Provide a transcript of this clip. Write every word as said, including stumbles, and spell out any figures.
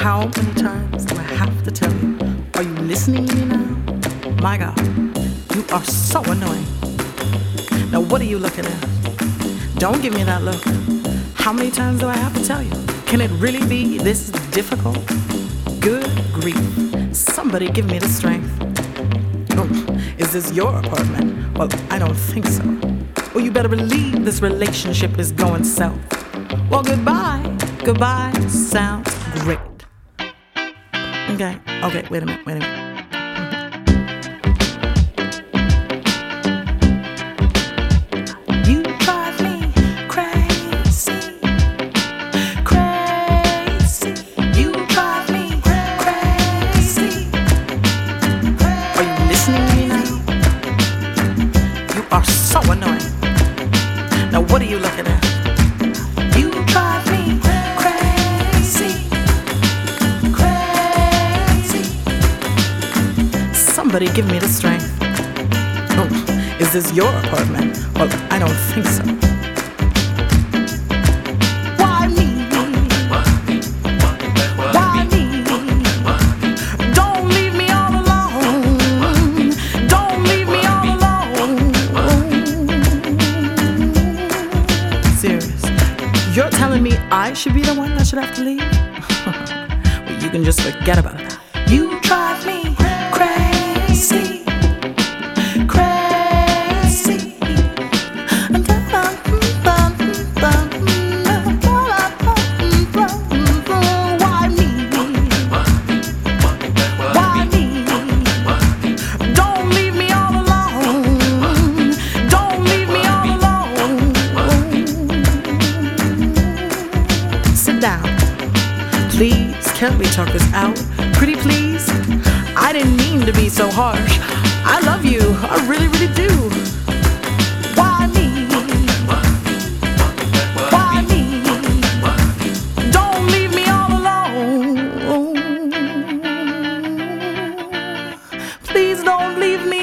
How many times do I have to tell you? Are you listening to me now? My God, you are so annoying. Now what are you looking at? Don't give me that look. How many times do I have to tell you? Can it really be this difficult? Good grief. Somebody give me the strength. Oh, is this your apartment? Well, I don't think so. Well, you better believe this relationship is going south. Well, goodbye. Goodbye sounds great. Okay, okay, wait a minute, wait a minute. You drive me crazy, crazy. You drive me crazy. Are you listening to me now? You are so annoying. Now what are you looking at? You drive me crazy, crazy. Somebody give me the strength. Oh, is this your apartment? Well, I don't think so. Why me? Why me? Don't leave me all alone. Don't leave me all alone. Serious. You're telling me I should be the one that should have to leave? Well, you can just forget about that. You drive me crazy, crazy. Why me? Why me? Don't leave me all alone. Don't leave me all alone. Sit down. Please, can't we talk this out? Pretty please? I didn't mean to be so harsh. I love you, I really, really do. Why me? Why me? Don't leave me all alone. Please don't leave me